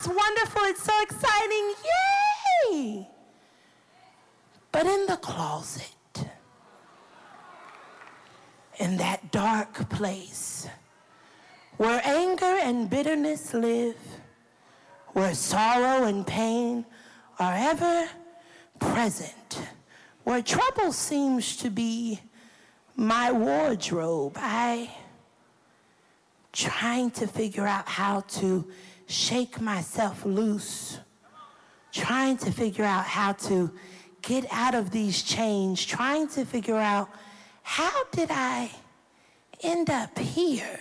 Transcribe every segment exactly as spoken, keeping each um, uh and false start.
It's wonderful. It's so exciting. Yay! But in the closet, in that dark place where anger and bitterness live, where sorrow and pain are ever present, where trouble seems to be my wardrobe, I trying to figure out how to shake myself loose, trying to figure out how to get out of these chains, trying to figure out how did I end up here?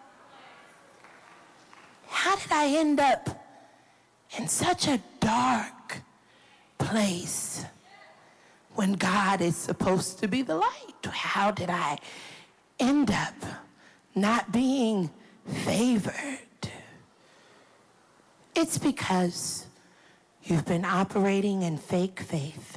How did I end up in such a dark place when God is supposed to be the light? How did I end up not being favored? It's because you've been operating in fake faith.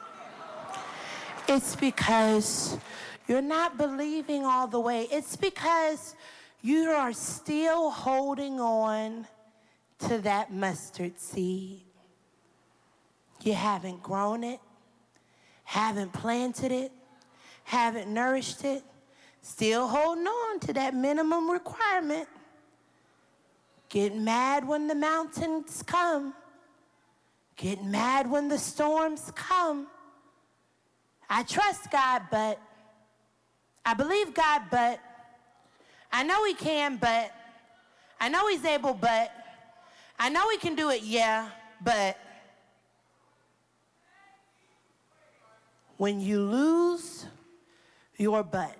It's because you're not believing all the way. It's because you are still holding on to that mustard seed. You haven't grown it, haven't planted it, haven't nourished it, still holding on to that minimum requirement. Get mad when the mountains come. Get mad when the storms come. I trust God, but I believe God, but I know he can, but I know he's able, but I know he can do it, yeah, but when you lose your but,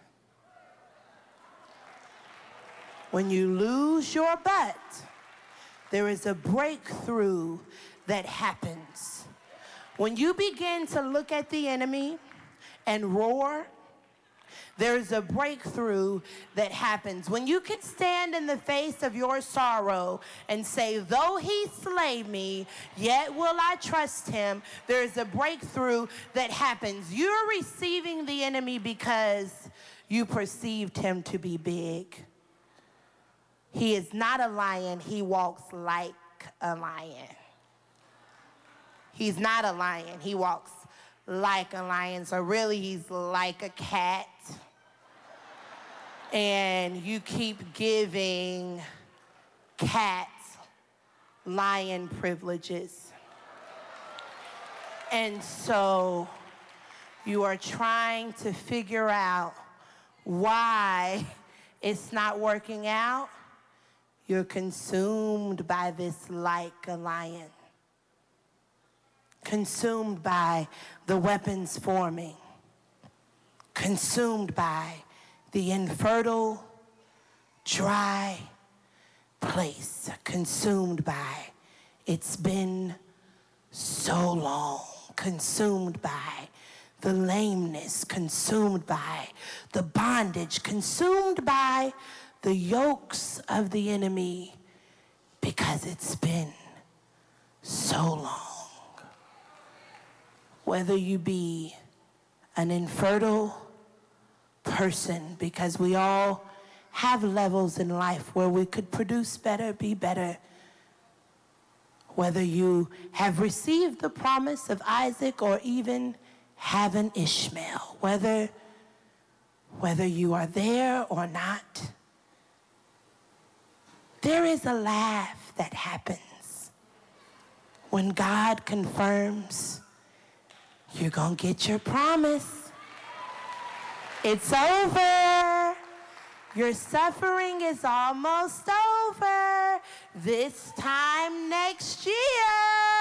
when you lose your but, there is a breakthrough that happens. When you begin to look at the enemy and roar, there's a breakthrough that happens. When you can stand in the face of your sorrow and say, though he slay me, yet will I trust him, there's a breakthrough that happens. You're receiving the enemy because you perceived him to be big. He is not a lion. He walks like a lion. He's not a lion. He walks like a lion. So really, he's like a cat. And you keep giving cats lion privileges. And so you are trying to figure out why it's not working out. You're consumed by this like a lion. Consumed by the weapons forming. Consumed by the infertile, dry place. Consumed by it's been so long. Consumed by the lameness. Consumed by the bondage. Consumed by the yokes of the enemy because it's been so long. Whether you be an infertile person, because we all have levels in life where we could produce better, be better. Whether you have received the promise of Isaac or even have an Ishmael, whether, whether you are there or not, there is a laugh that happens when God confirms you're going to get your promise. It's over. Your suffering is almost over. This time next year,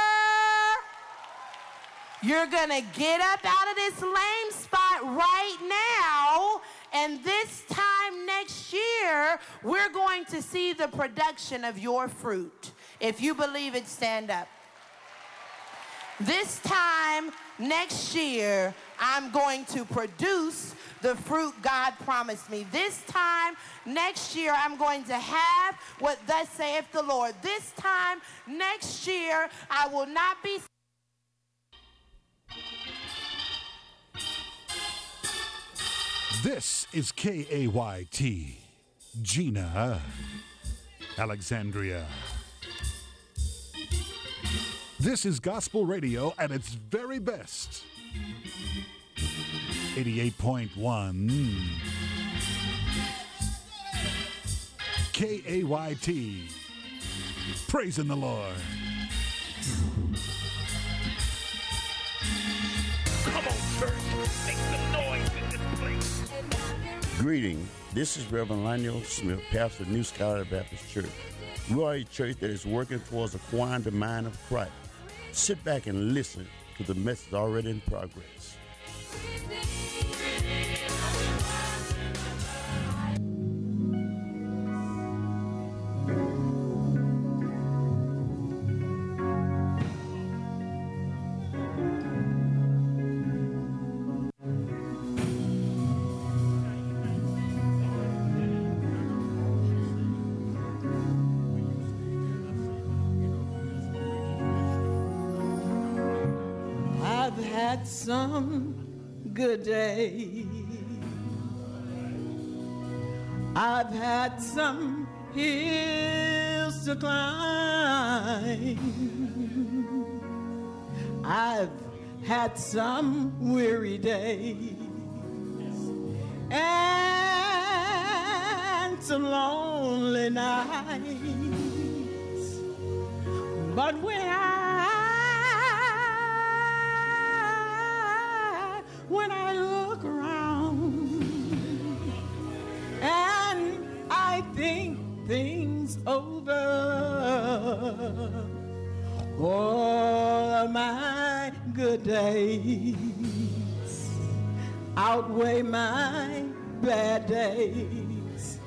you're going to get up out of this lame spot right now. And this time next year, we're going to see the production of your fruit. If you believe it, stand up. This time next year, I'm going to produce the fruit God promised me. This time next year, I'm going to have what thus saith the Lord. This time next year, I will not be... This is K A Y T, Gina, Alexandria. This is gospel radio at its very best. eighty-eight point one K A Y T. Praising the Lord. Come on, church. Make some noise in this place. Greeting. This is Reverend Lionel Smith, pastor of New Scholar Baptist Church. We are a church that is working towards acquiring the mind of Christ. Sit back and listen to the message already in progress. Some good days. I've had some hills to climb. I've had some weary days and some lonely nights. But when I When I look around and I think things over, all of my good days outweigh my bad days.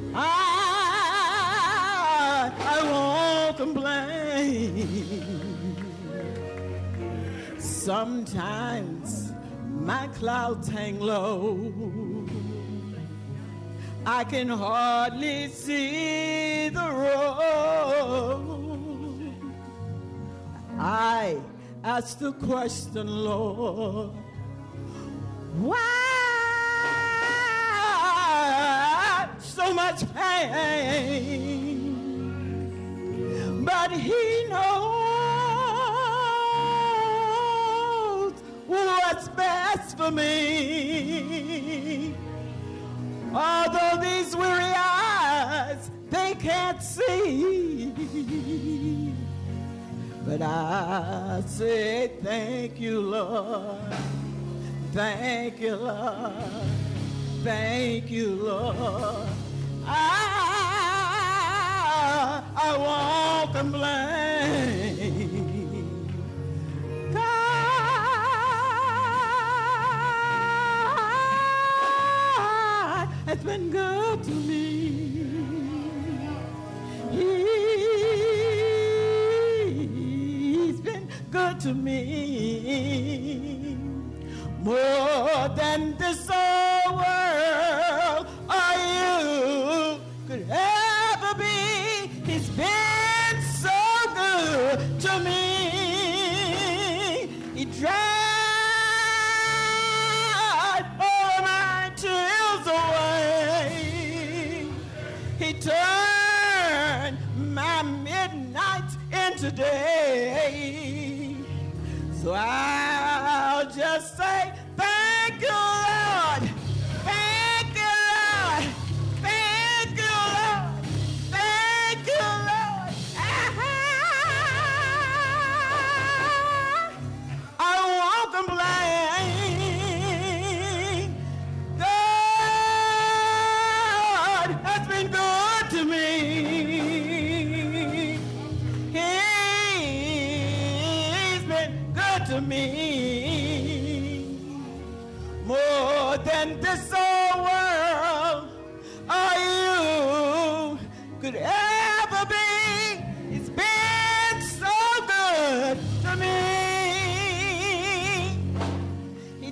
I, I won't complain. Sometimes my clouds hang low. I can hardly see the road. I ask the question, Lord, why so much pain? But He knows what's best for me. Although these weary eyes, they can't see, but I say thank you, Lord. Thank you, Lord. Thank you, Lord. I, I won't complain. It's been good to me. He's been good to me. More than this whole world or you could ever be. He's been so good to me. He dried He turned my midnight into day. So I'll just say, thank you, Lord. Thank you, Lord. Thank you, Lord. Thank you, Lord. I won't complain. God has been good to me. He's been good to me. More than this whole world or you could ever be. It's been so good to me. He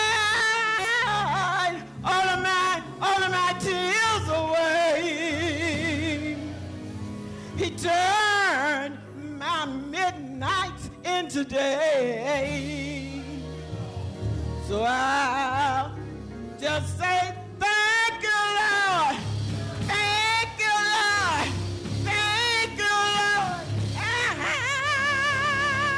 dried all of my, all of my tears away. He turned my midnight into day. So I'll just say thank you, Lord. Thank you, Lord. Thank you, Lord.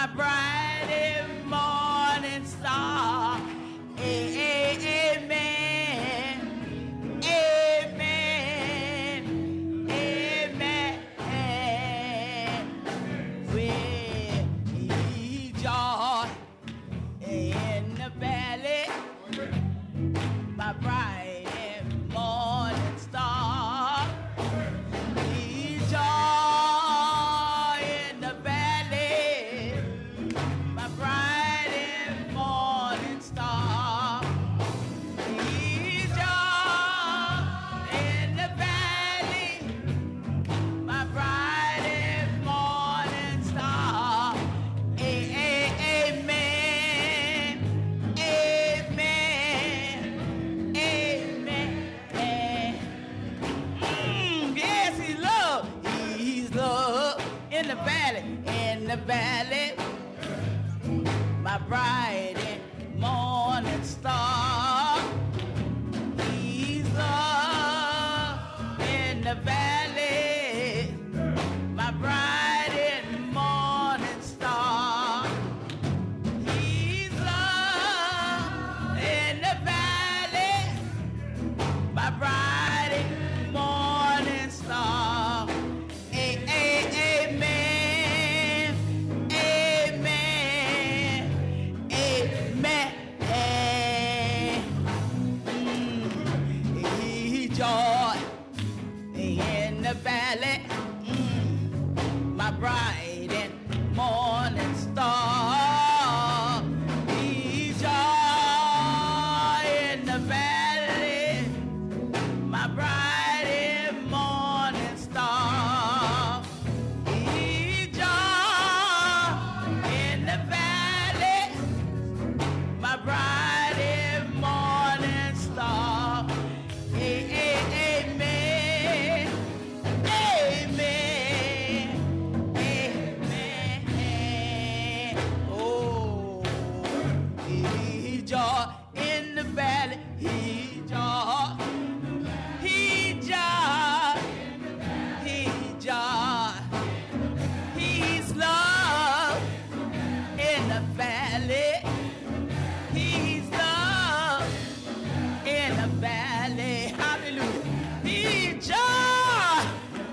my bright and morning star. Amen. Amen. Amen. With joy in the valley, my bright and morning star. He's joy in the valley, my bright and morning star. He's joy in the valley, my bright and morning star. Amen. Amen. Amen. Mm, yes, he's love. He's love in the valley, in the valley, my bright and morning star. He's love in the valley, my bright and morning star. He's love in the valley, my bright and morning star. A- a- Amen. Amen. Amen. Mm. He joy in the valley, mm, my bright and morning star. He joy in the valley, my bright and morning star. He joy in the valley, my bright and morning star. A- a- Amen. Amen. Amen. Oh, he joy in the valley. He joy. He joy. He joy. He's love in the valley. He's love in the valley. Hallelujah. He joy.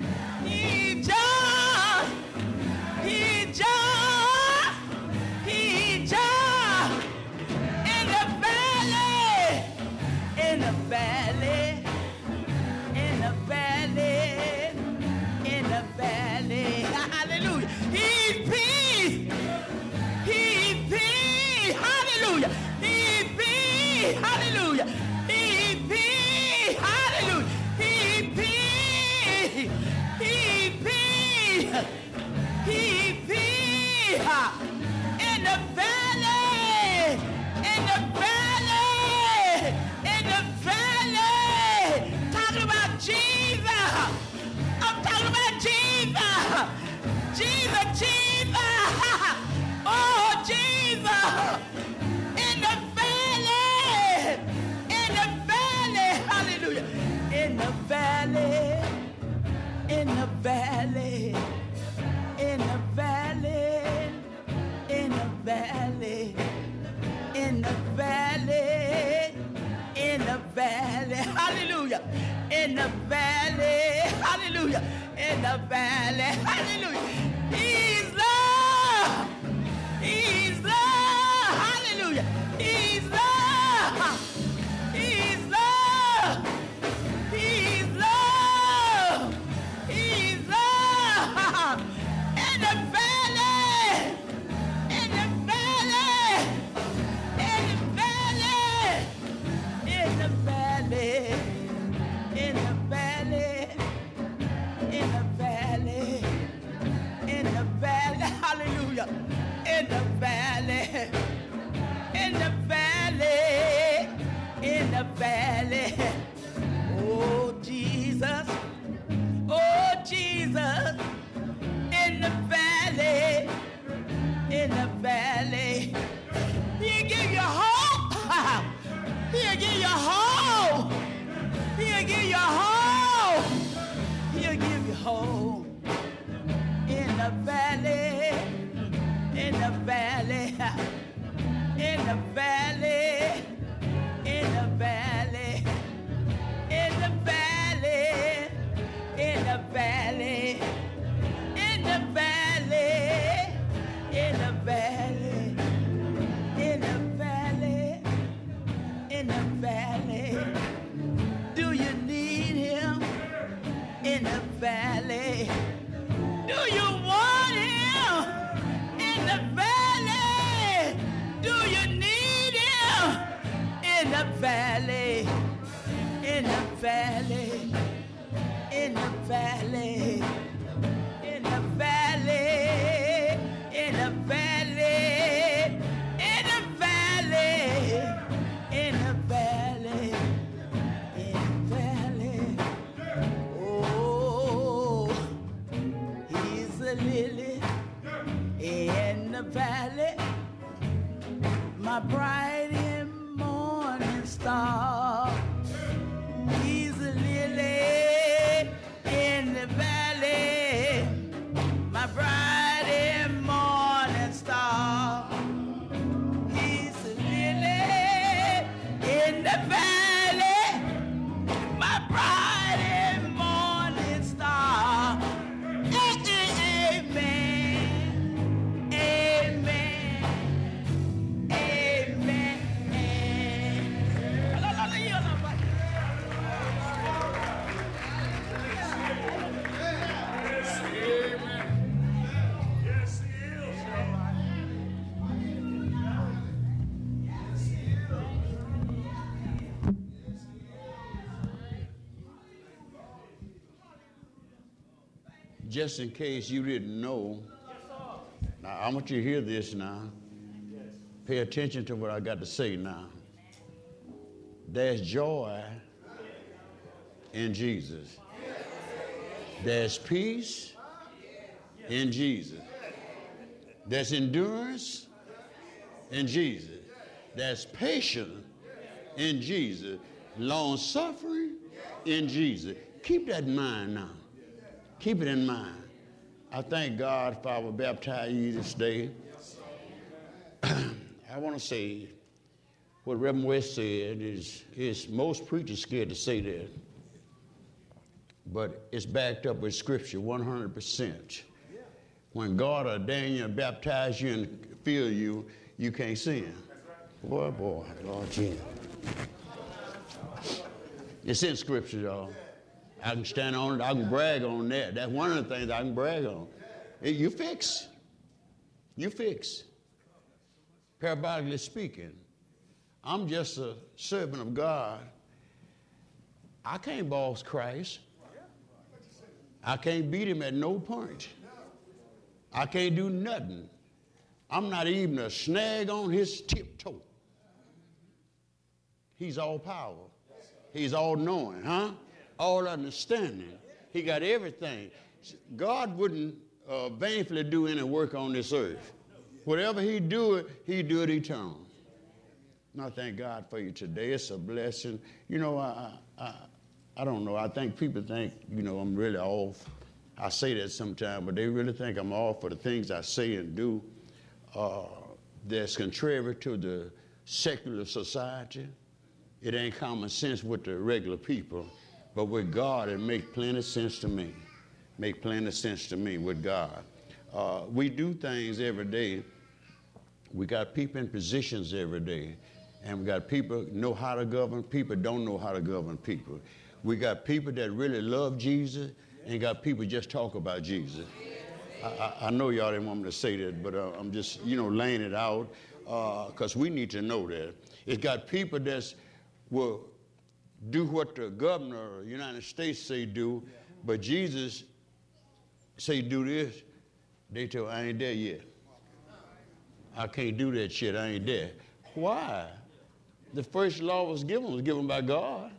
He joy. He joy. He joy in the valley. In the valley. In the valley. In the valley. Hallelujah. He's peace. He's peace. Hallelujah. He's peace. Hallelujah. He's peace. Hallelujah. He's peace. He's peace. He's peace. In the valley. In the valley. In the valley. Talking about Jesus. I'm talking about Jesus. Jesus, Jesus. Oh, Jesus. In the valley. In the valley. Hallelujah. In the valley. In the valley. In the valley. In the valley. In the valley. In the valley. Hallelujah. In the valley. Hallelujah. In the valley. Hallelujah. He's love. He's love. Hallelujah. He's love. He's love. He's love. He's love. In the valley. In the valley. In the valley. In the valley. In the valley. In the valley. In the valley. Hallelujah. In the valley. In the valley. In the valley. Oh, Jesus. Oh, Jesus. In the valley. In the valley. He'll give you hope. He'll give you hope. He'll give you hope. He'll give you hope. In the valley. In the the valley. Do you need him? In the valley, in the valley, in the valley, in the valley, in the valley, in the valley, in the valley, in the valley. Oh, he's a lily in the valley, my bright and morning star. He's a lily in the valley, my bright and morning star. He's a lily in the valley, my bright and morning star. Amen. Amen. Amen. Just in case you didn't know, now I want you to hear this now. Pay attention to what I got to say now. There's joy in Jesus. There's peace in Jesus. There's endurance in Jesus. There's patience in Jesus. Long suffering in Jesus. Keep that in mind now. Keep it in mind. I thank God for our baptize you this day. I want to say what Reverend West said is, is most preachers scared to say that, but it's backed up with scripture one hundred percent. When God ordained you and baptize you and fill you, you can't sin. Boy, boy, Lord Jesus. It's in scripture, y'all. I can stand on it. I can brag on that. That's one of the things I can brag on. You fix. You fix. Parabolically speaking, I'm just a servant of God. I can't boss Christ. I can't beat him at no point. I can't do nothing. I'm not even a snag on his tiptoe. He's all power. He's all knowing, huh? All understanding. He got everything. God wouldn't uh, vainly do any work on this earth. Whatever he do it, he do it eternal. And I thank God for you today. It's a blessing. You know, I, I, I don't know. I think people think, you know, I'm really off. I say that sometimes, but they really think I'm off for the things I say and do uh, that's contrary to the secular society. It ain't common sense with the regular people. But with God, it makes plenty of sense to me. Make plenty of sense to me with God. Uh, we do things every day. We got people in positions every day. And we got people know how to govern. People don't know how to govern people. We got people that really love Jesus and got people just talk about Jesus. I, I, I know y'all didn't want me to say that, but uh, I'm just, you know, laying it out because uh, we need to know that. It's got people that's will do what the governor of the United States say do, but Jesus say do this. They tell I ain't there yet. I can't do that shit. I ain't there. Why? The first law was given was given by God.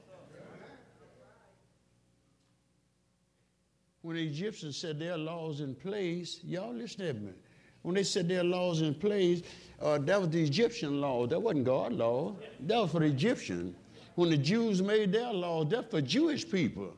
When the Egyptians said their laws in place, y'all listen to me. When they said their laws in place, uh, that was the Egyptian law. That wasn't God's law. That was for the Egyptians. When the Jews made their laws, that's for Jewish people.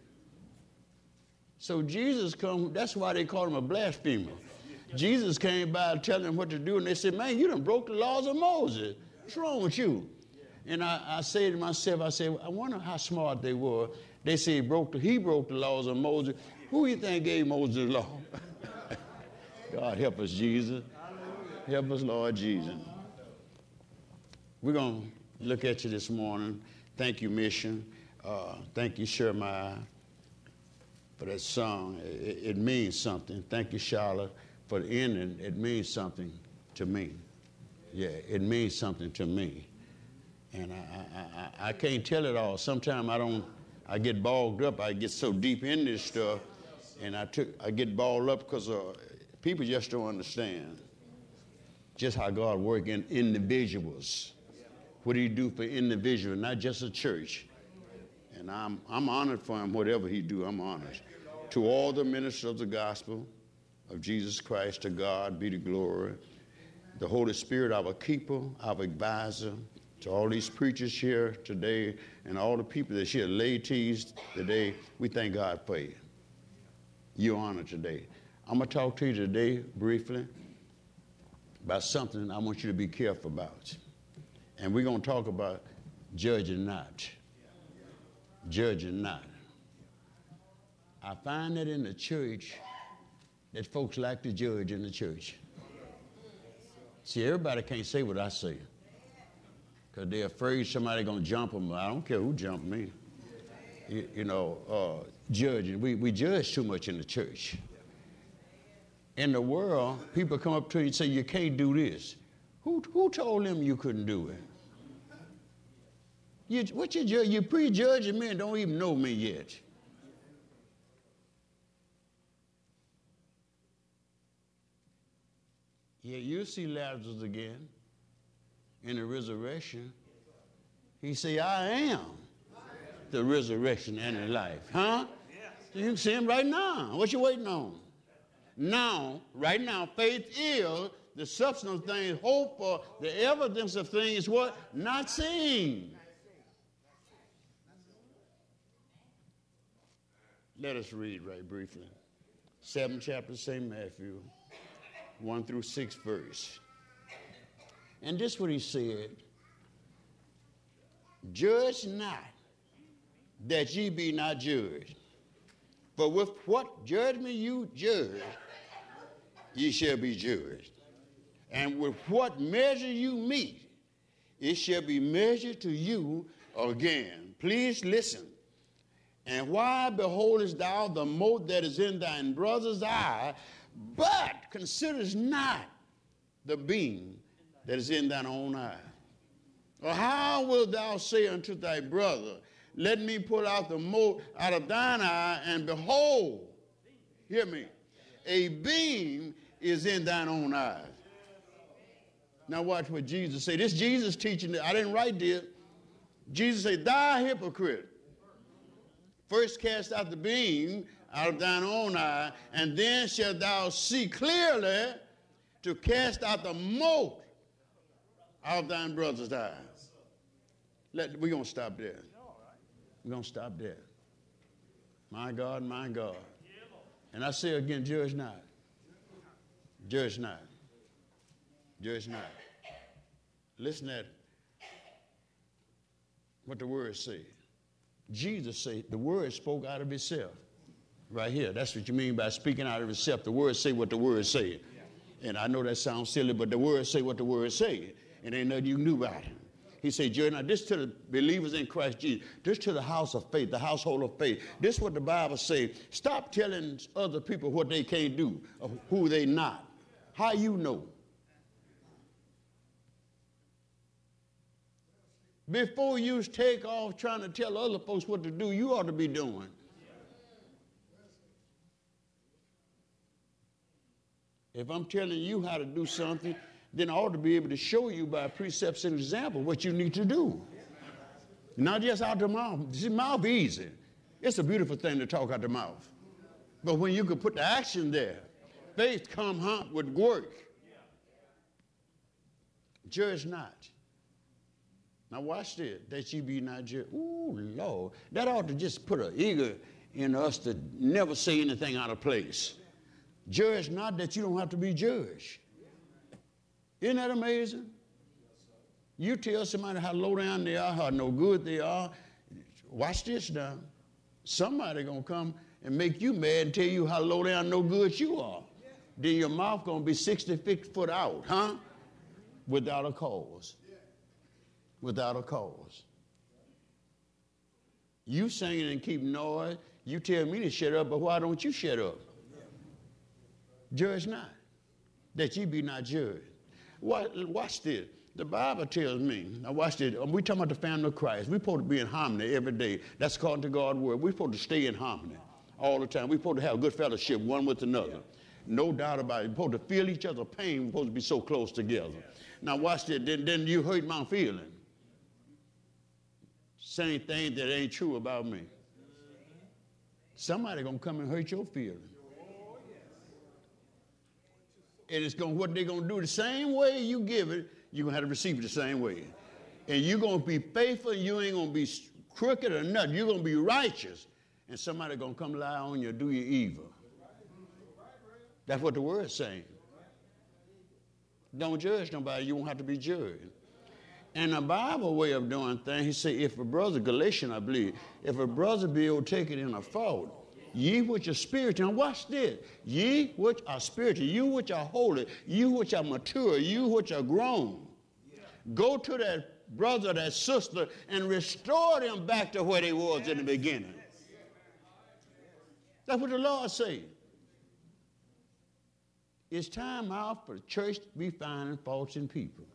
So Jesus come, that's why they call him a blasphemer. Jesus came by telling them what to do, and they said, man, you done broke the laws of Moses. What's wrong with you? And I, I say to myself, I said, I wonder how smart they were. They say he broke the, he broke the laws of Moses. Who do you think gave Moses the law? God help us, Jesus. Help us, Lord Jesus. We're going to look at you this morning. Thank you, Mission. Uh, thank you, Shermai, for that song. It, it means something. Thank you, Charlotte, for the ending, it means something to me. Yeah, it means something to me. And I, I, I, I can't tell it all. Sometimes I don't, I get bogged up. I get so deep in this stuff, and I, took, I get balled up because uh, people just don't understand just how God works in individuals. What do you do for individuals, not just a church? And I'm, I'm honored for him, whatever he do, I'm honored. To all the ministers of the gospel of Jesus Christ, to God be the glory. The Holy Spirit, our keeper, our advisor, to all these preachers here today and all the people that's here, ladies today, we thank God for you. You're honored today. I'm going to talk to you today briefly about something I want you to be careful about. And we're going to talk about judging not. Judging not. I find that in the church that folks like to judge in the church. See, everybody can't say what I say because they're afraid somebody's going to jump them. I don't care who jumped me. You, you know, uh, judging. We, we judge too much in the church. In the world, people come up to you and say, you can't do this. Who, who told them you couldn't do it? You, what you judge? You prejudging me and don't even know me yet. Yeah, you'll see Lazarus again in the resurrection. He say, I am the resurrection and the life. Huh? So you can see him right now. What you waiting on? Now, right now, faith is the substance of things, hope for the evidence of things, what? Not seen. Let us read right briefly. Seventh chapter, Saint Matthew, one through six verse. And this is what he said. Judge not, that ye be not judged. For with what judgment you judge, ye shall be judged. And with what measure you meet, it shall be measured to you again. Please listen. And why beholdest thou the mote that is in thine brother's eye, but considerest not the beam that is in thine own eye? Or how wilt thou say unto thy brother, let me pull out the mote out of thine eye, and behold, hear me, a beam is in thine own eye. Now watch what Jesus said. This Jesus teaching, I didn't write this. Jesus said, thou hypocrite, first cast out the beam out of thine own eye, and then shalt thou see clearly to cast out the mote out of thine brother's eye. Let, we're going to stop there. We're going to stop there. My God, my God. And I say again, judge not. Judge not. Judge not. Listen at what the word say. Jesus said the word spoke out of himself. Right here. That's what you mean by speaking out of himself. The word say what the word said. And I know that sounds silly, but the word say what the word said. And ain't nothing you can do about it. He said, Judge, now this to the believers in Christ Jesus. This to the house of faith, the household of faith. This is what the Bible says. Stop telling other people what they can't do, or who they not. How you know? Before you take off trying to tell other folks what to do, you ought to be doing. If I'm telling you how to do something, then I ought to be able to show you by precepts and example what you need to do. Not just out the mouth. See, mouth easy. It's a beautiful thing to talk out the mouth. But when you can put the action there, faith come huh, with work. Judge not. Now watch this, that you be not judged. Ooh, Lord. That ought to just put an eager in us to never say anything out of place. Judge not, that you don't have to be judged. Isn't that amazing? You tell somebody how low down they are, how no good they are. Watch this now. Somebody going to come and make you mad and tell you how low down, no good you are. Then your mouth going to be sixty foot out, huh? Without a cause. Without a cause. You singing and keep noise. You tell me to shut up, but why don't you shut up? Judge not. that ye be not judged. Watch, watch this. The Bible tells me, now watch this, we talking about the family of Christ. We're supposed to be in harmony every day. That's according to God's word. We're supposed to stay in harmony all the time. We're supposed to have good fellowship one with another. No doubt about it. We're supposed to feel each other's pain. We're supposed to be so close together. Now watch this. Then, then you hurt my feeling. Saying things that ain't true about me. Somebody gonna come and hurt your feelings. And it's going, what they're going to do the same way you give it, you're going to have to receive it the same way. And you're going to be faithful, and you ain't going to be crooked or nothing. You're going to be righteous. And somebody going to come lie on you, do you evil. That's what the word's saying. Don't judge nobody. You won't have to be judged. And the Bible way of doing things, he said, if a brother, Galatians, I believe, if a brother be overtaken in a fault, ye which are spiritual, and watch this, ye which are spiritual, you which are holy, you which are mature, you which are grown, yeah. Go to that brother, that sister, and restore them back to where they was yes. in the beginning. That's what the Lord said. It's time out for the church to be finding faults in people.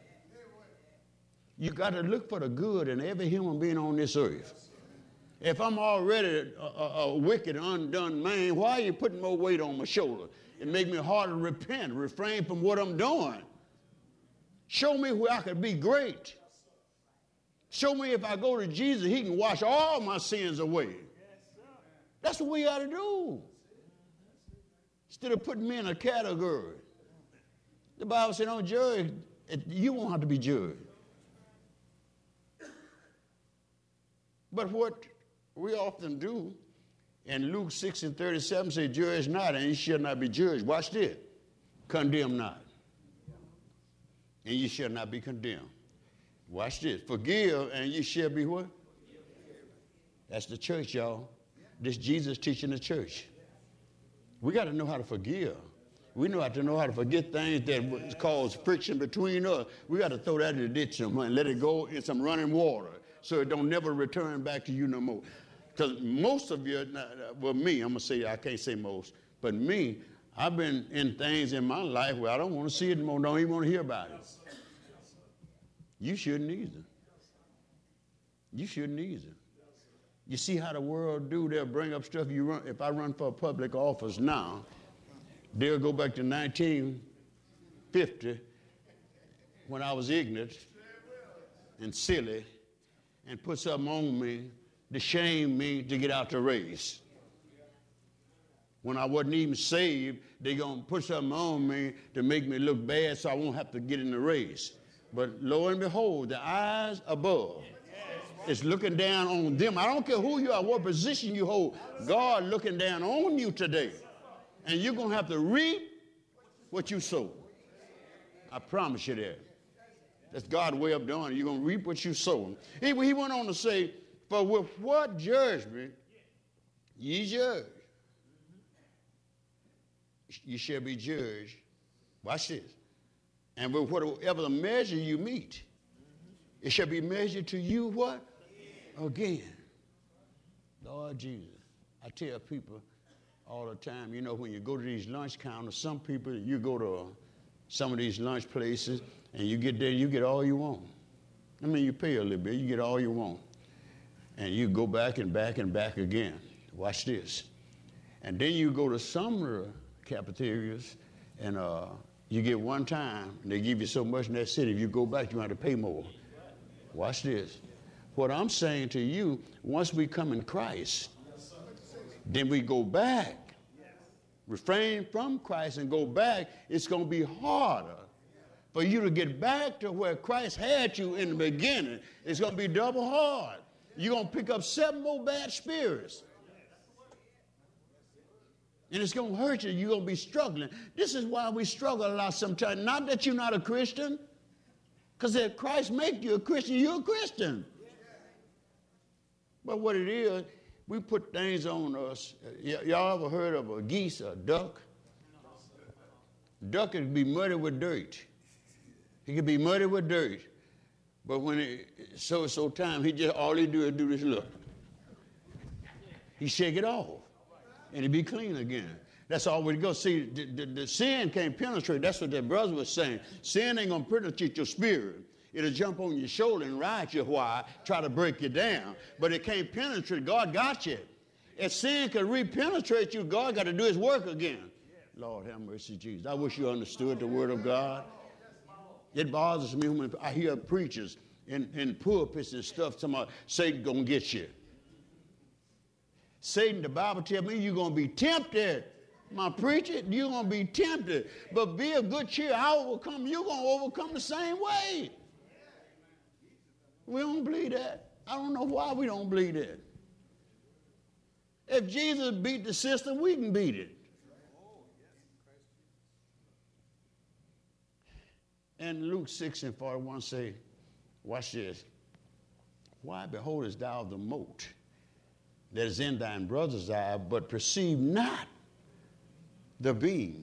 You got to look for the good in every human being on this earth. If I'm already a, a, a wicked, undone man, why are you putting more weight on my shoulder? It makes me hard to repent, refrain from what I'm doing. Show me where I could be great. Show me if I go to Jesus, he can wash all my sins away. That's what we got to do. Instead of putting me in a category. The Bible said, don't judge. You won't have to be judged. But what we often do, in Luke six and thirty-seven say, judge not, and ye shall not be judged. Watch this. Condemn not, and ye shall not be condemned. Watch this. Forgive, and ye shall be what? That's the church, y'all. This Jesus teaching the church. We got to know how to forgive. We know how to know how to forget things that cause friction between us. We got to throw that in the ditch and let it go in some running water so it don't never return back to you no more. Because most of you, well, me, I'm going to say, I can't say most, but me, I've been in things in my life where I don't want to see it anymore, don't even want to hear about it. You shouldn't either. You shouldn't either. You see how the world do, they'll bring up stuff. You run, if I run for a public office now, they'll go back to nineteen fifty when I was ignorant and silly and put something on me to shame me to get out the race. When I wasn't even saved, they're going to put something on me to make me look bad so I won't have to get in the race. But lo and behold, the eyes above is looking down on them. I don't care who you are, what position you hold. God looking down on you today. And you're going to have to reap what you sow. I promise you that. That's God's way of doing it. You're going to reap what you sow. He, he went on to say, for with what judgment ye judge, you shall be judged. Watch this. And with whatever the measure you meet, it shall be measured to you what? Again. Lord Jesus. I tell people all the time, you know, when you go to these lunch counters, some people, you go to some of these lunch places, and you get there, you get all you want. I mean, you pay a little bit, you get all you want. And you go back and back and back again. Watch this. And then you go to some of the cafeterias, and uh, you get one time, and they give you so much in that city, if you go back, you have to pay more. Watch this. What I'm saying to you, once we come in Christ, then we go back. Refrain from Christ and go back, it's going to be harder for you to get back to where Christ had you in the beginning. It's going to be double hard. You're going to pick up seven more bad spirits. And it's going to hurt you. You're going to be struggling. This is why we struggle a lot sometimes. Not that you're not a Christian. Because if Christ make you a Christian, you're a Christian. But what it is, we put things on us. Y- y'all ever heard of a geese, a duck? Duck can be muddy with dirt. He can be muddy with dirt. But when it so so time, he just all he do is do this look. He shake it off, and he be clean again. That's all we go. See, the, the, the sin can't penetrate. That's what that brother was saying. Sin ain't going to penetrate your spirit. It'll jump on your shoulder and ride you a while, try to break you down. But it can't penetrate. God got you. If sin can re-penetrate you, God got to do his work again. Lord have mercy, Jesus. I wish you understood the word of God. It bothers me when I hear preachers in, in pulpits and stuff talking about Satan going to get you. Satan, the Bible tells me you're going to be tempted. My preacher, you're going to be tempted. But be of good cheer. I overcome. You're going to overcome the same way. We don't believe that. I don't know why we don't believe that. If Jesus beat the system, we can beat it. And Luke six and forty-one say, watch this. Why beholdest thou the mote that is in thine brother's eye, but perceive not the beam?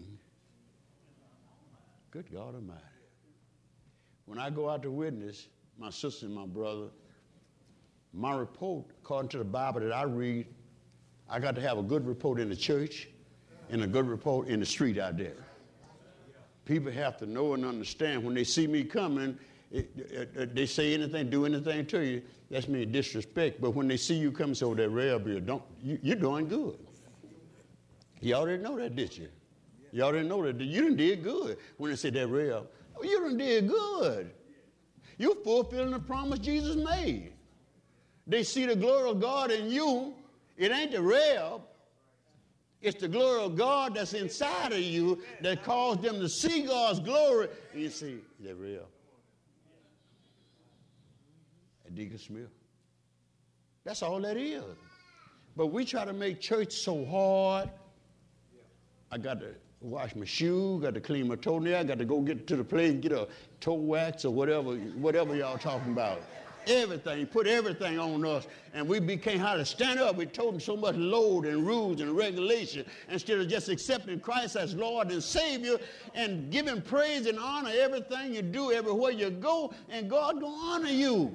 Good God Almighty. When I go out to witness, my sister and my brother, my report, according to the Bible that I read, I got to have a good report in the church and a good report in the street out there. People have to know and understand when they see me coming, it, it, it, they say anything, do anything to you, that's mean disrespect. But when they see you coming, so that rail bill, don't, you, you're doing good. You already know that, did you? You already know that. You done did good when they said that rail. Oh, you done did good. You're fulfilling the promise Jesus made. They see the glory of God in you. It ain't the rail. It's the glory of God that's inside of you that caused them to see God's glory. And you see, they're real. And Deacon Smith. That's all that is. But we try to make church so hard. I got to wash my shoe, got to clean my toenail, got to go get to the place and get a toe wax or whatever, whatever y'all talking about. Everything, put everything on us, and we became how to stand up. We told them so much load and rules and regulation instead of just accepting Christ as Lord and Savior and giving praise and honor everything you do, everywhere you go, and God gonna honor you.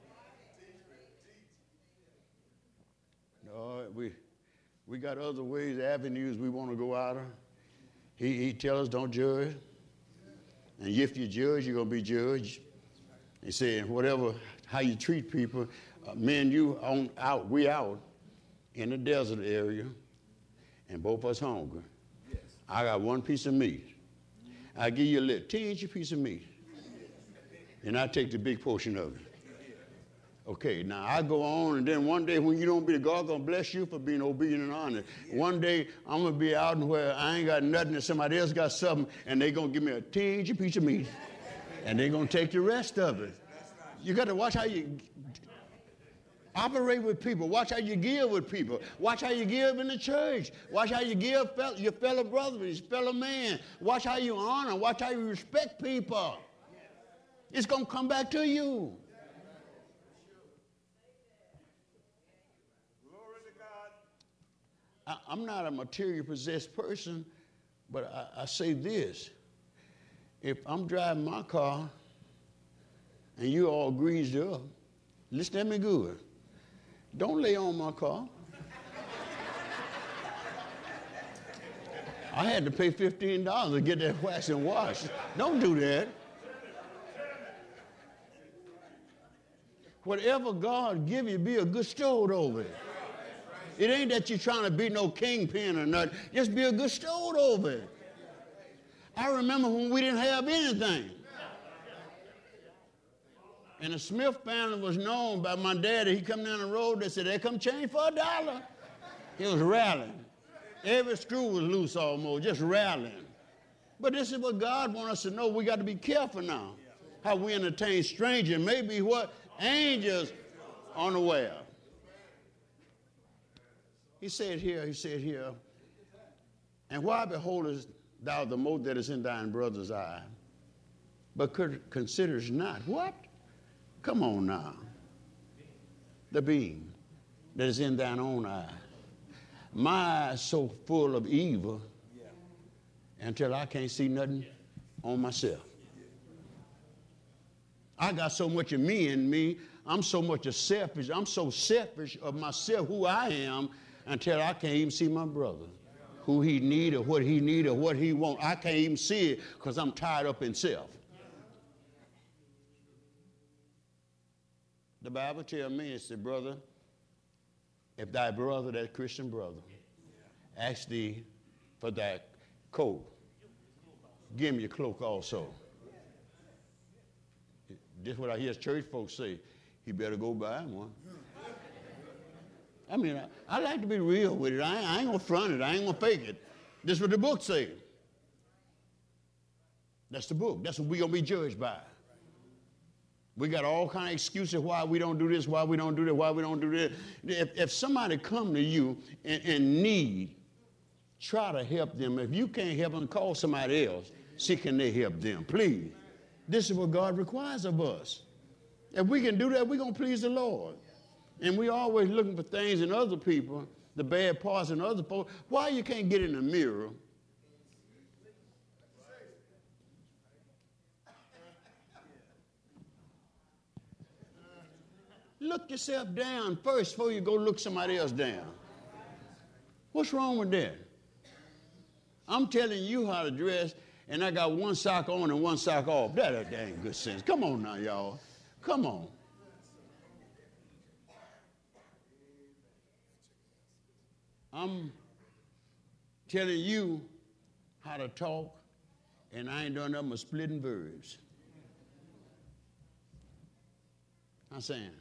No, we we got other ways, avenues we want to go out of. He he tells us don't judge, and if you judge, you're gonna be judged. He said whatever. How you treat people, uh, me and you on out, we out in the desert area, and both of us hungry. Yes. I got one piece of meat. I give you a little teensy piece of meat, and I take the big portion of it. Okay, now I go on, and then one day when you don't be, God gonna bless you for being obedient and honest. One day I'm gonna be out and where I ain't got nothing, and somebody else got something, and they gonna give me a teensy piece of meat, and they gonna take the rest of it. You got to watch how you operate with people. Watch how you give with people. Watch how you give in the church. Watch how you give fel- your fellow brothers, your fellow man. Watch how you honor. Watch how you respect people. It's going to come back to you. Glory to God. I, I'm not a material possessed person, but I, I say this. If I'm driving my car, and you all greased up, listen to me good. Don't lay on my car. I had to pay fifteen dollars to get that wax and wash. Don't do that. Whatever God give you, be a good steward over it. It ain't that you're trying to be no kingpin or nothing. Just be a good steward over it. I remember when we didn't have anything. And the Smith family was known by my daddy. He come down the road, they said, they come change for a dollar. He was rattling. Every screw was loose almost, just rattling. But this is what God wants us to know. We got to be careful now. How we entertain strangers. Maybe what? Angels unaware. He said here, he said here, and why beholdest thou the mote that is in thine brother's eye, but considerest not what? Come on now. The beam that is in thine own eye. My eye is so full of evil until I can't see nothing on myself. I got so much of me in me. I'm so much of selfish. I'm so selfish of myself, who I am, until I can't even see my brother. who he need or what he need or what he want. I can't even see it because I'm tied up in self. The Bible tells me, it said, brother, if thy brother, that Christian brother, asks thee for thy coat, give him your cloak also. This is what I hear church folks say. He better go buy him one. I mean, I, I like to be real with it. I, I ain't going to front it. I ain't going to fake it. This is what the book says. That's the book. That's what we're going to be judged by. We got all kind of excuses why we don't do this, why we don't do that, why we don't do that. If, if somebody come to you in, in need, try to help them. If you can't help them, call somebody else. See, can they help them? Please. This is what God requires of us. If we can do that, we're going to please the Lord. And we always looking for things in other people, the bad parts in other folks. Why you can't get in the mirror? Look yourself down first before you go look somebody else down. What's wrong with that? I'm telling you how to dress, and I got one sock on and one sock off. That, that ain't good sense. Come on now, y'all. Come on. I'm telling you how to talk, and I ain't done nothing but splitting verbs. I'm saying.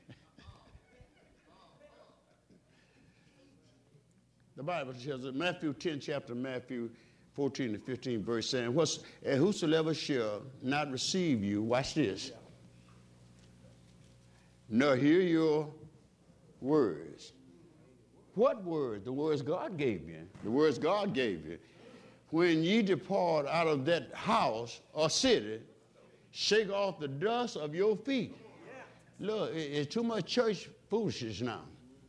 The Bible tells us, Matthew ten, chapter Matthew fourteen to fifteen, verse saying, What's, and whosoever shall not receive you, watch this, nor hear your words. What words? The words God gave you. The words God gave you. When ye depart out of that house or city, shake off the dust of your feet. Look, it's too much church foolishness now.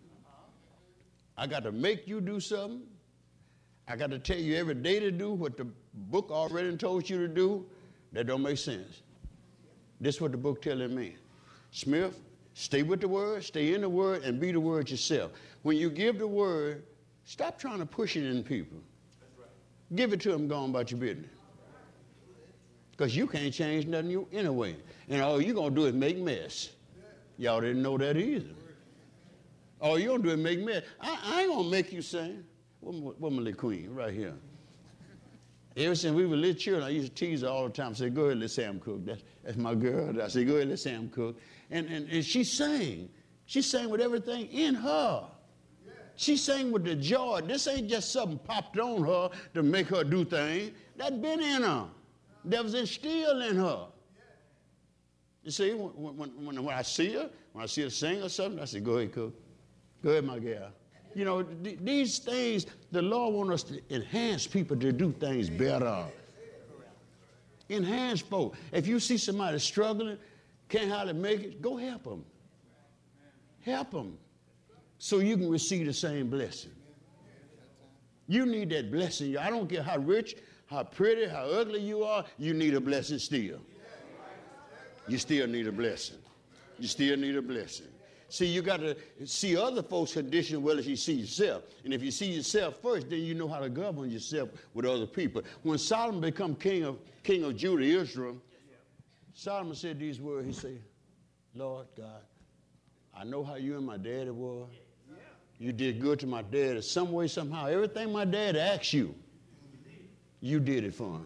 I got to make you do something. I got to tell you every day to do what the book already told you to do. That don't make sense. This is what the book telling me. Smith, stay with the word, stay in the word, and be the word yourself. When you give the word, stop trying to push it in people. Give it to them, go on about your business. Because you can't change nothing you anyway. And all you're going to do is make mess. Y'all didn't know that either. All you're going to do is make mess. I, I ain't going to make you sing. Where my little queen? Right here. Ever since we were little children, I used to tease her all the time. I said, go ahead, let Sam cook. That's, that's my girl. I said, go ahead, let Sam cook. And, and, and she sang. She sang with everything in her. She sang with the joy. This ain't just something popped on her to make her do things. That's been in her. That was instilled in her. You see, when, when, when, when I see her, when I see her sing or something, I say, go ahead, cook. Go ahead, my girl. You know, th- these things, the Lord wants us to enhance people to do things better. Enhance folk. If you see somebody struggling, can't hardly make it, go help them. Help them so you can receive the same blessing. You need that blessing. I don't care how rich, how pretty, how ugly you are, you need a blessing still. You still need a blessing. You still need a blessing. See, you got to see other folks' condition well as you see yourself. And if you see yourself first, then you know how to govern yourself with other people. When Solomon became king of, king of Judah, Israel, Solomon said these words. He said, Lord God, I know how you and my daddy were. You did good to my daddy. Some way, somehow, everything my daddy asked you, you did it for him.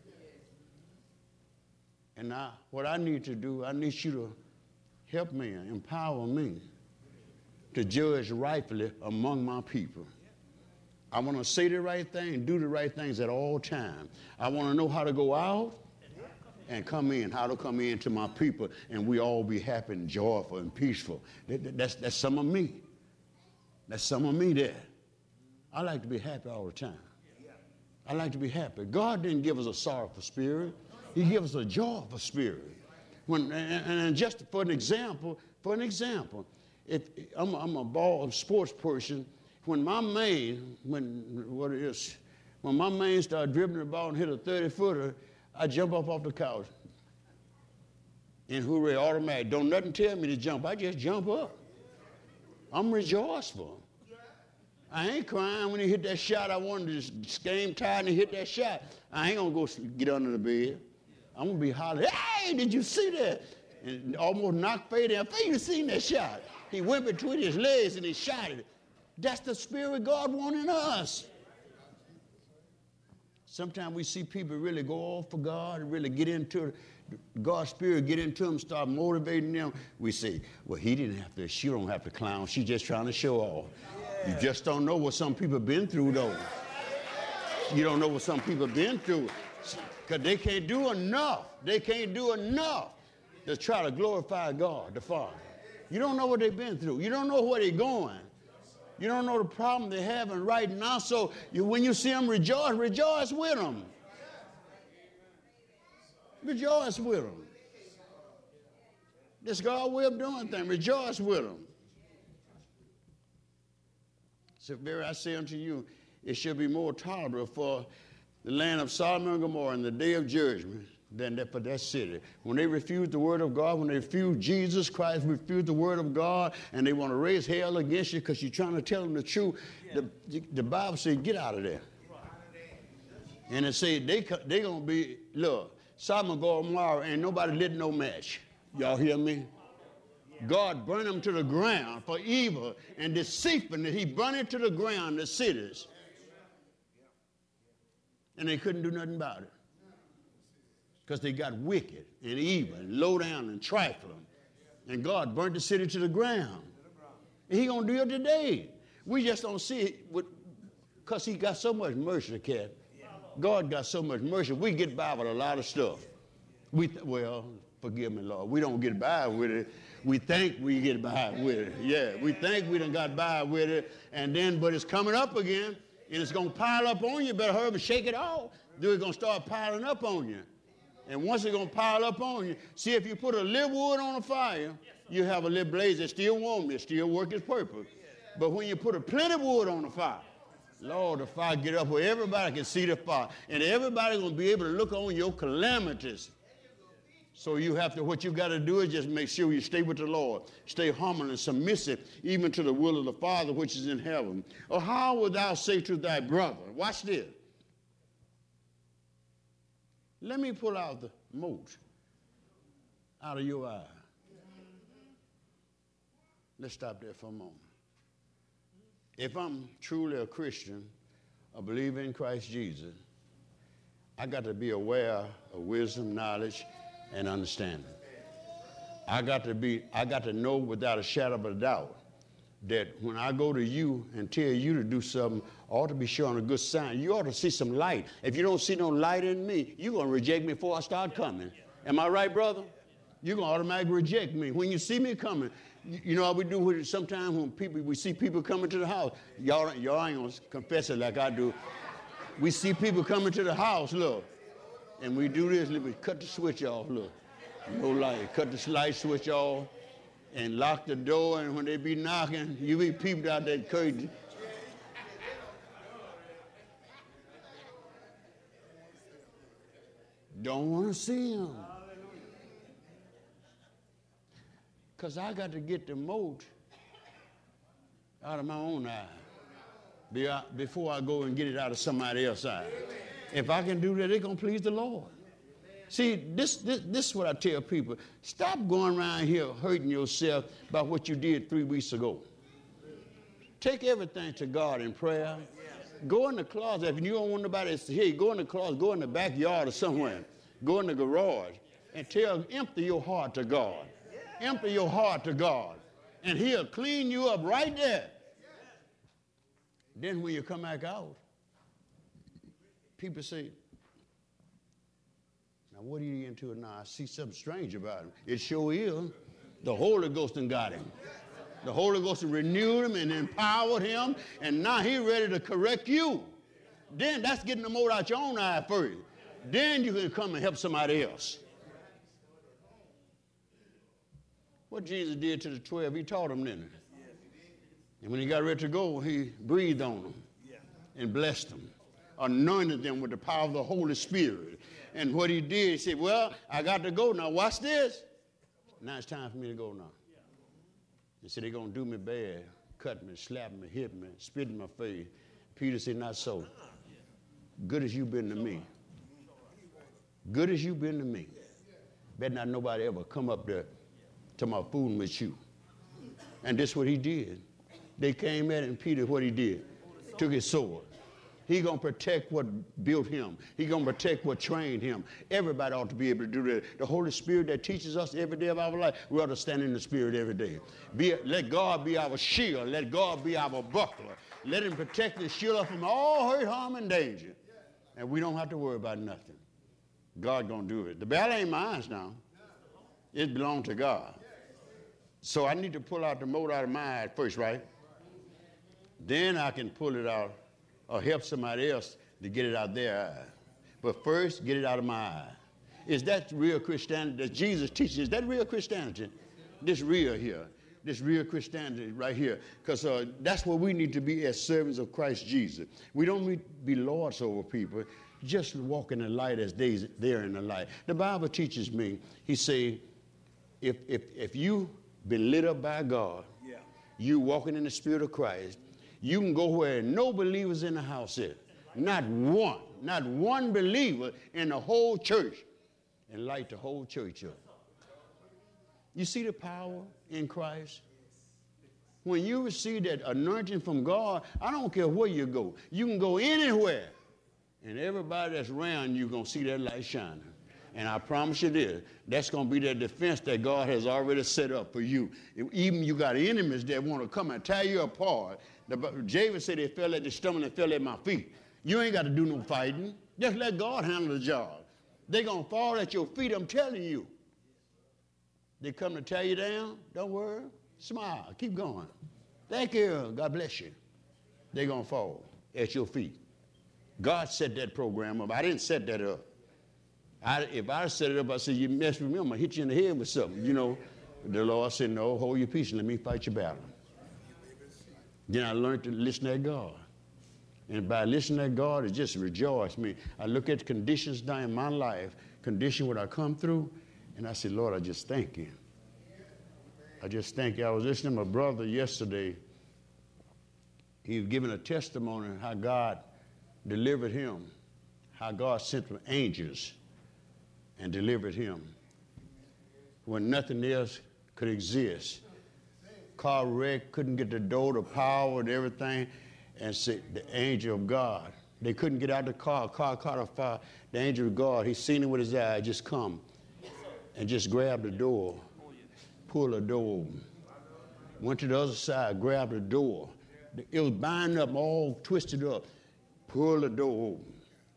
And now, what I need to do, I need you to help me, empower me to judge rightfully among my people. I want to say the right thing, do the right things at all times. I want to know how to go out and come in, how to come in to my people, and we all be happy and joyful and peaceful. That, that's, that's some of me. That's some of me there. I like to be happy all the time. I like to be happy. God didn't give us a sorrowful spirit. He gave us a joyful spirit. When, and, and just for an example, for an example, if I'm, I'm a ball sports person, when my man, when what it is, when my man started dribbling the ball and hit a thirty footer, I jump up off the couch. And hooray, automatic. Don't nothing tell me to jump. I just jump up. I'm rejoiceful. I ain't crying when he hit that shot. I wanted to just game tired and he hit that shot. I ain't gonna go get under the bed. I'm gonna be hollering, hey, did you see that? And almost knocked Fade down. Fade, you seen that shot? He went between his legs and he shot it. That's the spirit God wants in us. Sometimes we see people really go off for God and really get into God's spirit, get into them, start motivating them. We say, well, he didn't have to, she don't have to clown. She's just trying to show off. You just don't know what some people have been through, though. You don't know what some people have been through. Because they can't do enough. They can't do enough to try to glorify God, the Father. You don't know what they've been through. You don't know where they're going. You don't know the problem they're having right now. So you, when you see them rejoice, rejoice with them. Rejoice with them. This God's way of doing things. Rejoice with them. So very I say unto you, it shall be more tolerable for the land of Sodom and Gomorrah in the day of judgment than that for that city. When they refuse the word of God, when they refuse Jesus Christ, refuse the word of God, and they want to raise hell against you because you're trying to tell them the truth, the, the Bible says, get out of there. And it says they they going to be, look, Sodom and Gomorrah ain't nobody lit no match. Y'all hear me? God burned them to the ground for evil and deceitfulness. He burned it to the ground, the cities. And they couldn't do nothing about it. Because they got wicked and evil and low down and trifling. And God burnt the city to the ground. And he going to do it today. We just don't see it because he got so much mercy, Cat. God got so much mercy. We get by with a lot of stuff. We th- well, forgive me, Lord. We don't get by with it. We think we get by with it. Yeah, we think we done got by with it. And then, but it's coming up again. And it's going to pile up on you. Better hurry up and shake it off. Then it's going to start piling up on you. And once it's going to pile up on you, see, if you put a little wood on a fire, you have a little blaze that still warm, it still work its purpose. But when you put a plenty wood on the fire, Lord, the fire get up where everybody can see the fire. And everybody's going to be able to look on your calamities. So you have to, what you got to do is just make sure you stay with the Lord. Stay humble and submissive, even to the will of the Father which is in heaven. Or how wilt thou say to thy brother, watch this. Let me pull out the mote out of your eye. Let's stop there for a moment. If I'm truly a Christian, a believer in Christ Jesus, I got to be aware of wisdom, knowledge, and understanding. I got to be, I got to know without a shadow of a doubt that when I go to you and tell you to do something, I ought to be showing a good sign. You ought to see some light. If you don't see no light in me, you're going to reject me before I start coming. Am I right, brother? You're going to automatically reject me. When you see me coming, you, you know how we do with it sometimes when people, we see people coming to the house. Y'all, y'all ain't going to confess it like I do. We see people coming to the house, look. And we do this, we cut the switch off, look. No light. Cut the light switch off and lock the door, and when they be knocking, you be peeped out that curtain. Don't want to see them. Because I got to get the mote out of my own eye before I go and get it out of somebody else's eye. If I can do that, it's going to please the Lord. See, this, this, this is what I tell people. Stop going around here hurting yourself about what you did three weeks ago. Take everything to God in prayer. Go in the closet. If you don't want nobody to hear you, go in the closet, go in the backyard or somewhere. Go in the garage and tell, empty your heart to God. Empty your heart to God. And he'll clean you up right there. Then when you come back out, people say, now what are you into it now? I see something strange about him. It sure is. The Holy Ghost done got him. The Holy Ghost renewed him and empowered him, and now he's ready to correct you. Then that's getting the mote out your own eye first. Then you can come and help somebody else. What Jesus did to the twelve, he taught them, didn't he? And when he got ready to go, he breathed on them and blessed them, anointed them with the power of the Holy Spirit. And what he did, he said, well, I got to go now. Watch this. Now it's time for me to go now. He said, they're going to do me bad. cut me, slapped me, hit me, spit in my face. Peter said, not so. Good as you been to me. Good as you been to me. Better not nobody ever come up there to my fooling with you. And this is what he did. They came at him, Peter, what he did, took his sword. He gonna protect what built him. He gonna protect what trained him. Everybody ought to be able to do that. The Holy Spirit that teaches us every day of our life, we ought to stand in the Spirit every day. Be, let God be our shield. Let God be our buckler. Let him protect and shield us from all hurt, harm, and danger. And we don't have to worry about nothing. God gonna do it. The battle ain't mine now. It belongs to God. So I need to pull out the motor out of my eye first, right? Then I can pull it out or help somebody else to get it out their eye. But first, get it out of my eye. Is that real Christianity that Jesus teaches? Is that real Christianity? This real here. This real Christianity right here. Because uh, that's what we need to be as servants of Christ Jesus. We don't need to be lords over people. Just walk in the light as they, they're in the light. The Bible teaches me, he say, if, if, if you been lit up by God, yeah. You walking in the Spirit of Christ, you can go where no believers in the house is. Not one. Not one believer in the whole church. And light the whole church up. You see the power in Christ? When you receive that anointing from God, I don't care where you go. You can go anywhere. And everybody that's around you going to see that light shining. And I promise you this, that's going to be that defense that God has already set up for you. If even you got enemies that want to come and tear you apart. The, David said they fell at the stomach and fell at my feet. You ain't got to do no fighting. Just let God handle the job. They're going to fall at your feet, I'm telling you. They come to tear you down, don't worry. Smile, keep going. Thank you, God bless you. They're going to fall at your feet. God set that program up. I didn't set that up. I, if I set it up, I said, you mess with me, I'm going to hit you in the head with something. You know, the Lord said, no, hold your peace and let me fight your battle. Then I learned to listen to God. And by listening to God, it just rejoiced me. I look at conditions down in my life, condition what I come through, and I said, Lord, I just thank you. I just thank you. I was listening to my brother yesterday. He was giving a testimony of how God delivered him, how God sent angels and delivered him when nothing else could exist. Car wreck, couldn't get the door, the power and everything, and said the angel of God. They couldn't get out of the car. Car caught a fire. The angel of God, he seen it with his eye, just come and just grab the door, pull the door open. Went to the other side, grabbed the door. It was binding up, all twisted up. Pull the door open.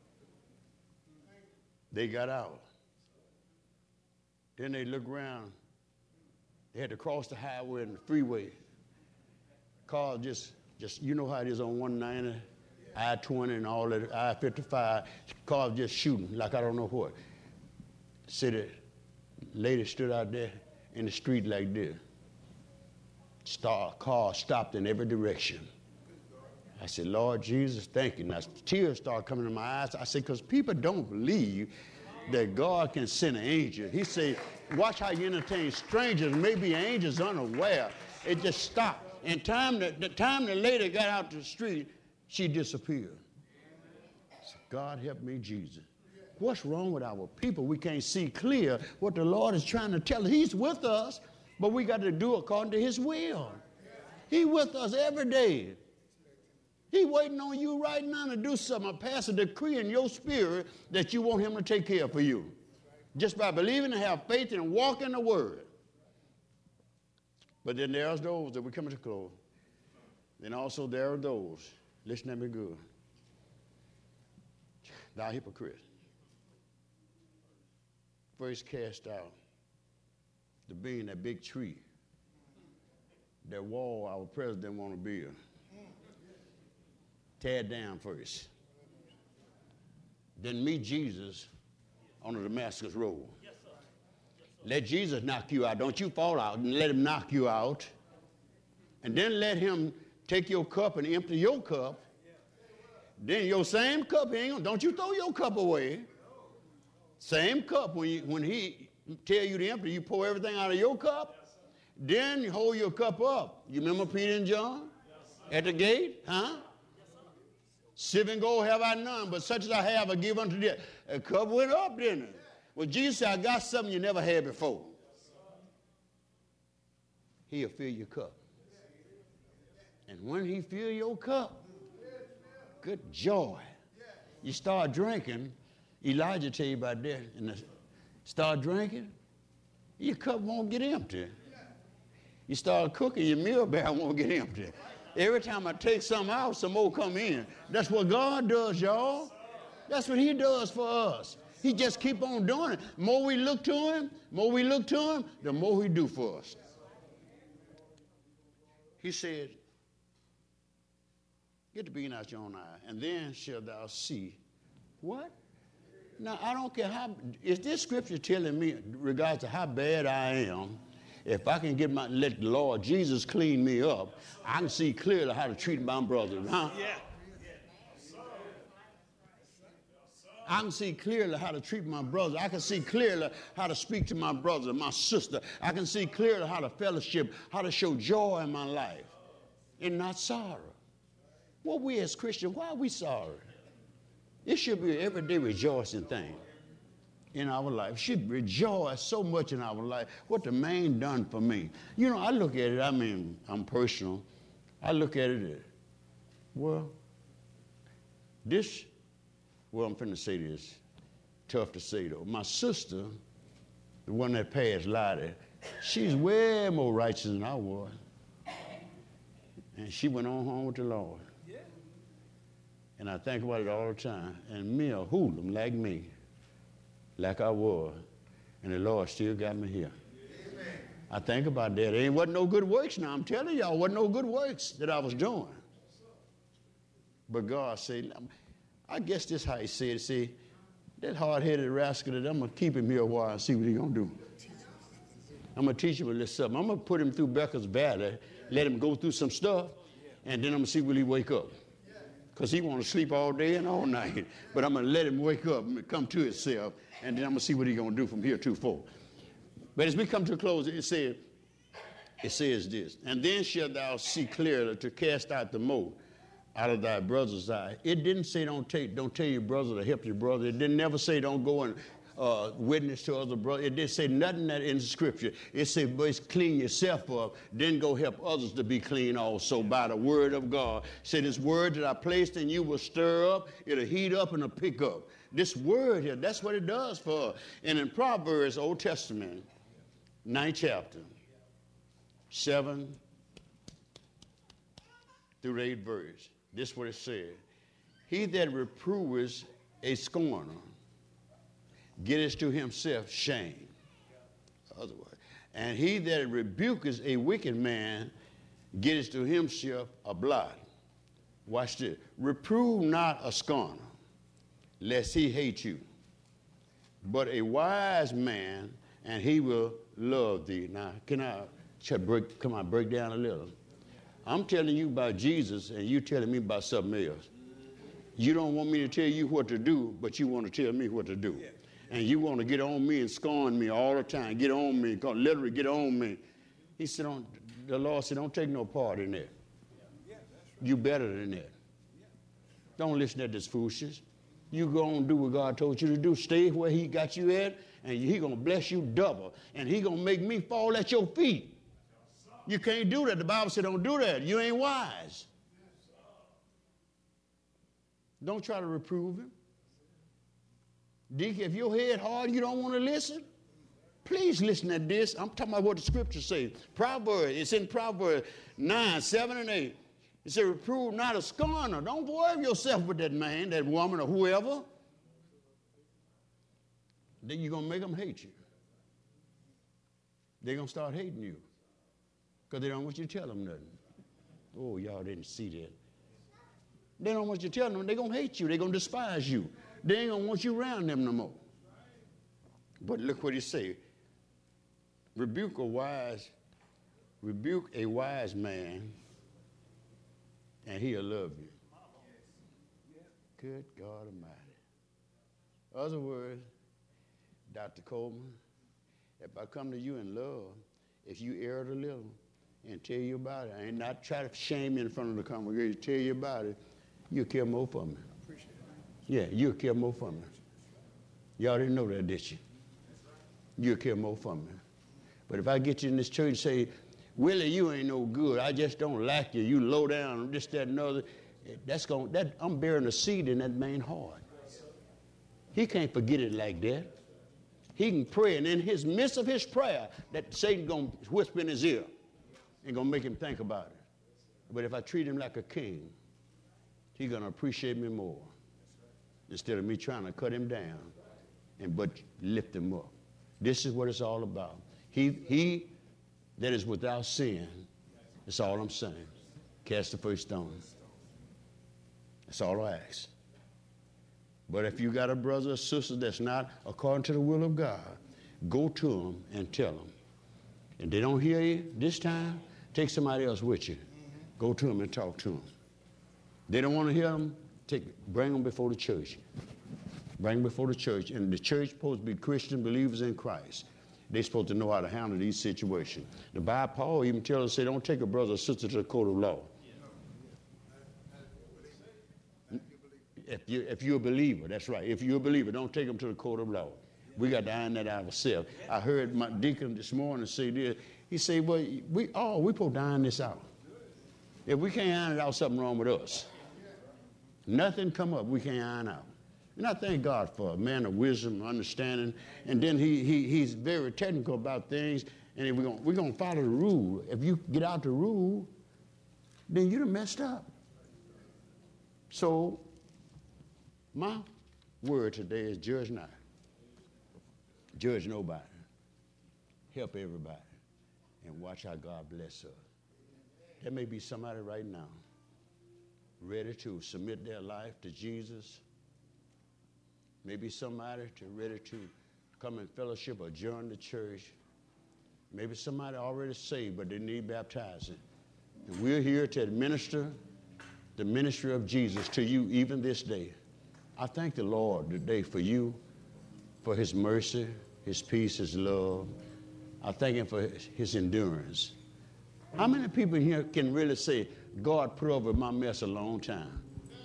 They got out. Then they looked around. They had to cross the highway and the freeway. Cars just, just you know how it is on one ninety, I twenty and all that, I fifty-five. Cars just shooting like I don't know what. See the lady stood out there in the street like this. Star, car stopped in every direction. I said, Lord Jesus, thank you. Now, tears started coming in my eyes. I said, because people don't believe that God can send an angel. He said, watch how you entertain strangers. Maybe angels unaware. It just stopped. And time the, the time the lady got out to the street, she disappeared. I said, God help me, Jesus. What's wrong with our people? We can't see clear what the Lord is trying to tell us. He's with us, but we got to do according to his will. He's with us every day. He's waiting on you right now to do something, pass a decree in your spirit that you want him to take care for you. Just by believing and have faith and walk in the word. But then there's those that we come to close. Then also there are those, listen to me good. Thou hypocrite. First cast out the being that big tree, that wall our president want to build. Tear it down first. Then meet Jesus on the Damascus Road. Yes, sir. Yes, sir. Let Jesus knock you out. Don't you fall out and let him knock you out. And then let him take your cup and empty your cup. Then your same cup, ain't gonna, don't you throw your cup away. Same cup, when, you, when he tell you to empty, you pour everything out of your cup. Then you hold your cup up. You remember Peter and John? At the gate? Huh? Silver and gold have I none, but such as I have I give unto thee. A cup went up, didn't it? Well, Jesus said, I got something you never had before. He'll fill your cup. And when he fill your cup, good joy. You start drinking, Elijah tell you about that, and the, start drinking, your cup won't get empty. You start cooking, your meal barrel won't get empty. Every time I take some out, some more come in. That's what God does, y'all. That's what he does for us. He just keep on doing it. The more we look to him, more we look to him, the more he do for us. He said, get the beam out your own eye, and then shalt thou see. What? Now, I don't care how, is this scripture telling me, regards to how bad I am, if I can get my, let the Lord Jesus clean me up, I can see clearly how to treat my brother, huh? Yeah. I can see clearly how to treat my brother. I can see clearly how to speak to my brother, my sister. I can see clearly how to fellowship, how to show joy in my life and not sorrow. Well, we as Christians, why are we sorry? It should be an everyday rejoicing thing in our life. It should rejoice so much in our life. What the man done for me. You know, I look at it, I mean, I'm personal. I look at it, well, this, well, I'm finna say this. Tough to say, though. My sister, the one that passed Lottie, she's way more righteous than I was. And she went on home with the Lord. And I think about it all the time. And me a hoodlum like me, like I was, and the Lord still got me here. Amen. I think about that. It ain't wasn't no good works now. I'm telling y'all, wasn't no good works that I was doing. But God said, I guess this how he said it. See, that hard-headed rascal that I'm going to keep him here a while and see what he's going to do. I'm going to teach him a little something. I'm going to put him through Becker's Valley, let him go through some stuff, and then I'm going to see will he wake up. Because he want to sleep all day and all night. But I'm going to let him wake up and come to himself, and then I'm going to see what he's going to do from here to forth. But as we come to a close, it says, it says this, and then shalt thou see clearly to cast out the mote out of thy brother's eye. It didn't say don't take, don't tell your brother to help your brother. It didn't never say don't go and uh, witness to other brothers. It didn't say nothing that in the scripture. It said, but clean yourself up, then go help others to be clean also by the word of God. It said this word that I placed in you will stir up, it'll heat up and it'll pick up. This word here, that's what it does for us. And in Proverbs, Old Testament, ninth chapter, seven through the eighth verse, this is what it said. He that reproveth a scorner getteth to himself shame. Otherwise. And he that rebuketh a wicked man getteth to himself a blot. Watch this. Reprove not a scorner, lest he hate you, but a wise man, and he will love thee. Now, can I break, come on, break down a little? I'm telling you about Jesus, and you telling me about something else. You don't want me to tell you what to do, but you want to tell me what to do. Yeah. And you want to get on me and scorn me all the time. Get on me, literally get on me. He said, don't, the Lord said, don't take no part in that. Yeah, right. You better than that. Yeah. Don't listen to this foolishness. You go and do what God told you to do. Stay where he got you at, and he going to bless you double. And he going to make me fall at your feet. You can't do that. The Bible said don't do that. You ain't wise. Don't try to reprove him. Deacon, if your head hard, you don't want to listen, please listen to this. I'm talking about what the scripture says. Proverbs, it's in Proverbs nine, seven, and eight. It says, reprove not a scorner. Don't worry yourself with that man, that woman, or whoever. Then you're going to make them hate you. They're going to start hating you because they don't want you to tell them nothing. Oh, y'all didn't see that. They don't want you to tell them. They're going to hate you. They're going to despise you. They ain't going to want you around them no more. But look what he say. Rebuke a wise, rebuke a wise man, and he'll love you. Good God Almighty. Other words, Doctor Coleman, if I come to you in love, if you erred a little, and tell you about it, I ain't not try to shame you in front of the congregation, tell you about it, you'll care more for me. Yeah, you'll care more for me. Y'all didn't know that, did you? You'll care more for me. But if I get you in this church and say, Willie, you ain't no good, I just don't like you, you low down, this, that, and other, that's going, that, I'm bearing a seed in that man's heart. He can't forget it like that. He can pray, and in his midst of his prayer, that Satan going to whisper in his ear and going to make him think about it. But if I treat him like a king, he's going to appreciate me more instead of me trying to cut him down and but lift him up. This is what it's all about. He, he that is without sin, that's all I'm saying. Cast the first stone. That's all I ask. But if you got a brother or sister that's not according to the will of God, go to them and tell them. And they don't hear you this time, take somebody else with you. Go to them and talk to them. They don't want to hear them, take, bring them before the church. Bring them before the church. And the church supposed to be Christian believers in Christ. They're supposed to know how to handle these situations. The Bible, Paul even tells us, say, don't take a brother or sister to the court of law. If, you, if you're a believer, that's right. If you're a believer, don't take them to the court of law. We got to iron that out ourselves. I heard my deacon this morning say this. He said, well, we all, we supposed to iron this out. If we can't iron it out, something wrong with us. Nothing come up we can't iron out. And I thank God for a man of wisdom, understanding. And then he, he, he's very technical about things. And if we're going we're gonna follow the rule. If you get out the rule, then you'd have messed up. So, my word today is judge not. Judge nobody. Help everybody. And watch how God bless us. There may be somebody right now ready to submit their life to Jesus. Maybe somebody to ready to come in fellowship or join the church. Maybe somebody already saved, but they need baptizing. And we're here to administer the ministry of Jesus to you even this day. I thank the Lord today for you, for his mercy, his peace, his love. I thank him for his, his endurance. How many people here can really say, God put over my mess a long time?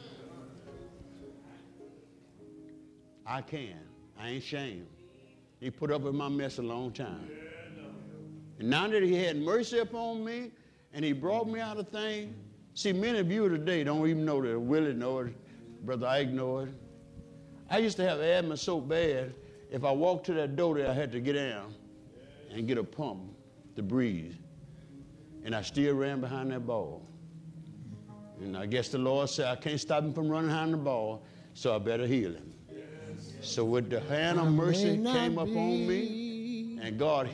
I can. I ain't ashamed. He put up with my mess a long time. And now that he had mercy upon me and he brought me out of things, see, many of you today don't even know that. Willie know it. Brother Ike know it. I used to have asthma so bad, if I walked to that door there, I had to get down and get a pump to breathe. And I still ran behind that ball. And I guess the Lord said, I can't stop him from running behind the ball, so I better heal him. So with the hand of mercy came upon me, and God